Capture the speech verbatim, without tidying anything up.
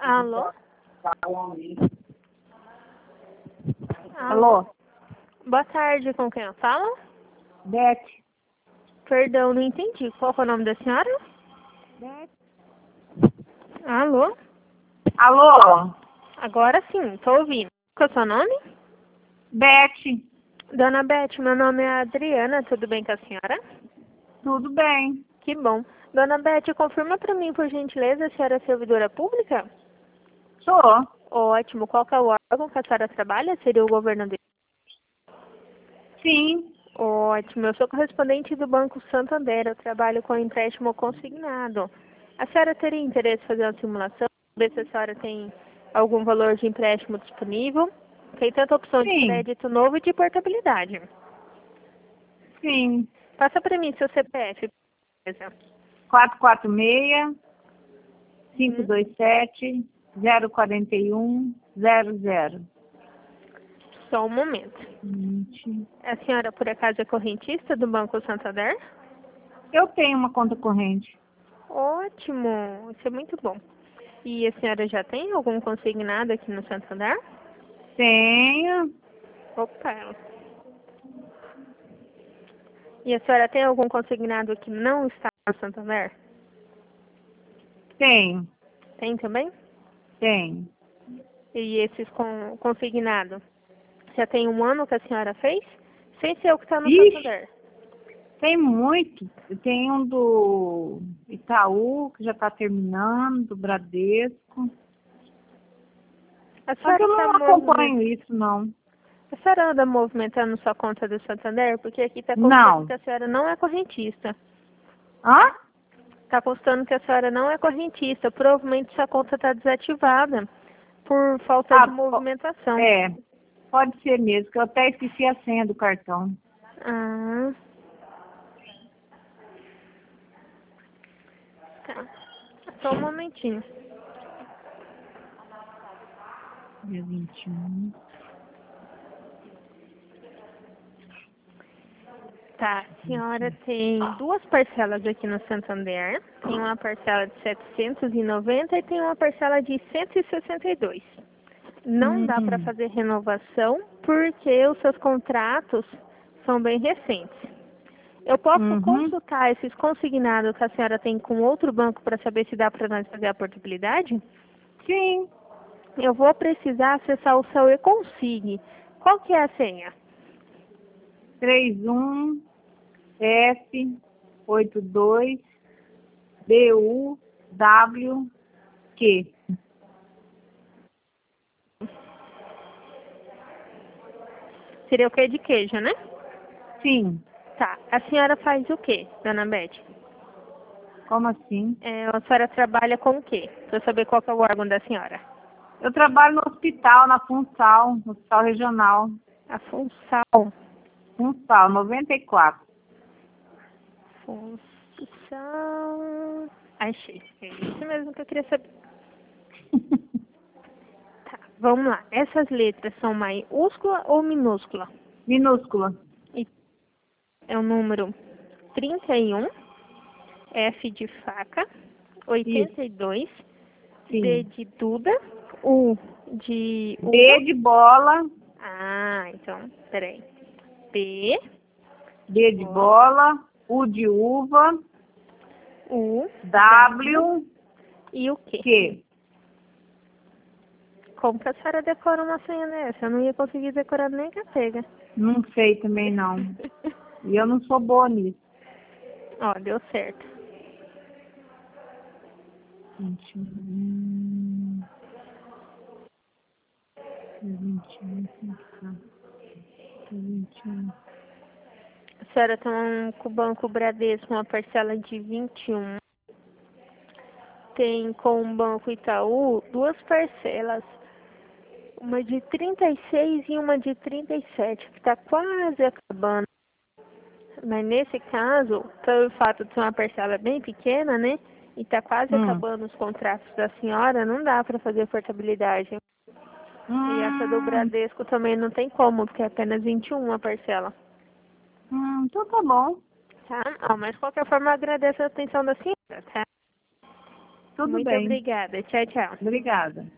Alô? Alô? Boa tarde, com quem eu falo? Beth. Perdão, não entendi. Qual que é o nome da senhora? Beth. Alô? Alô? Agora sim, tô ouvindo. Qual é o seu nome? Beth. Dona Beth, meu nome é Adriana, tudo bem com a senhora? Tudo bem. Que bom. Dona Beth, confirma pra mim, por gentileza, a senhora é servidora pública? Sou. Ótimo. Qual que é o órgão que a senhora trabalha? Seria o governo do... Sim. Ótimo. Eu sou correspondente do Banco Santander. Eu trabalho com empréstimo consignado. A senhora teria interesse em fazer uma simulação? Ver se a senhora tem algum valor de empréstimo disponível? Tem tanta opção de Sim. crédito novo e de portabilidade. Sim. Passa para mim seu C P F. Beleza. quatro quatro seis, cinco dois sete, zero quatro um, zero zero. Só um momento. Vinte. A senhora, por acaso, é correntista do Banco Santander? Eu tenho uma conta corrente. Ótimo. Isso é muito bom. E a senhora já tem algum consignado aqui no Santander? Tenho. Opa. E a senhora tem algum consignado que não está no Santander? Tenho. Tem também? Tenho. E esses com, consignados? Já tem um ano que a senhora fez? Sem ser o que está no Ixi, Santander. tem muito. Tem um do Itaú, que já está terminando, do Bradesco. A Só que senhora eu não está acompanho isso, não. A senhora anda movimentando sua conta do Santander? Porque aqui está constando Não. que a senhora não é correntista. Hã? Está constando que a senhora não é correntista. Provavelmente sua conta está desativada por falta Ah, de po- movimentação. é, pode ser mesmo, que eu até esqueci a senha do cartão. Ah, tá. Só um momentinho. Dia vinte e um. Tá, a senhora tem duas parcelas aqui no Santander. Tem uma parcela de setecentos e noventa e tem uma parcela de cento e sessenta e dois. Não dá para Hum, fazer renovação porque os seus contratos são bem recentes. Eu posso uhum. consultar esses consignados que a senhora tem com outro banco para saber se dá para nós fazer a portabilidade? Sim, Eu vou precisar acessar o seu e-consig. Qual que é a senha? três um F oito dois B U W Q. Seria o que de queijo, né? Sim, Tá. A senhora faz o quê, dona Beth? como assim? É, a senhora trabalha com o quê? Para eu saber qual que é o órgão da senhora. Eu trabalho no hospital, na Funsal, no hospital regional. A Funsal. Funsal, noventa e quatro. Função. Achei. É isso mesmo que eu queria saber. Tá, vamos lá. Essas letras são maiúscula ou minúscula? Minúscula. E é o número trinta e um, F de faca, Isso, oitenta e dois, D sim. de Duda, U de B uva. de bola, Ah, então, peraí. B, D de bola, U de uva, U, W, e o quê? Q. Como que a senhora decora uma senha dessa? Eu não ia conseguir decorar nem que pega. Não sei também não. E eu não sou boa nisso. Ó, deu certo. vinte e um. vinte e um. vinte e um. A senhora tem um, com o Banco Bradesco uma parcela de vinte e um. Tem com o Banco Itaú duas parcelas. Uma de trinta e seis e uma de trinta e sete, que está quase acabando. Mas nesse caso, pelo fato de ser uma parcela bem pequena, né? E está quase Hum. acabando os contratos da senhora, não dá para fazer portabilidade. E essa do Hum, Bradesco também não tem como, porque é apenas vinte e um a parcela. hum, então tá bom. Tá? Ó, mas de qualquer forma, eu agradeço a atenção da senhora, tá? Tudo Muito bem. obrigada. Tchau, tchau. Obrigada.